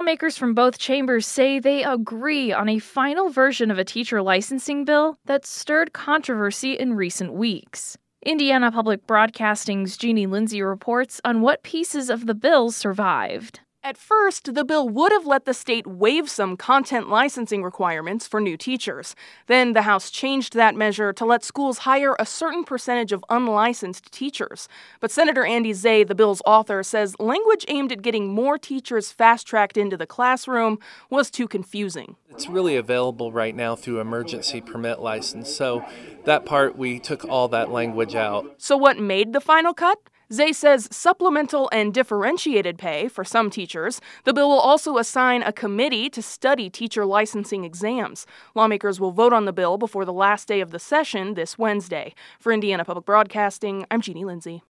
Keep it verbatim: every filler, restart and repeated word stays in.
Lawmakers from both chambers say they agree on a final version of a teacher licensing bill that stirred controversy in recent weeks. Indiana Public Broadcasting's Jeannie Lindsay reports on what pieces of the bill survived. At first, the bill would have let the state waive some content licensing requirements for new teachers. Then the House changed that measure to let schools hire a certain percentage of unlicensed teachers. But Senator Andy Zay, the bill's author, says language aimed at getting more teachers fast-tracked into the classroom was too confusing. It's really available right now through emergency permit license, so that part, we took all that language out. So what made the final cut? Zay says supplemental and differentiated pay for some teachers. The bill will also assign a committee to study teacher licensing exams. Lawmakers will vote on the bill before the last day of the session this Wednesday. For Indiana Public Broadcasting, I'm Jeannie Lindsay.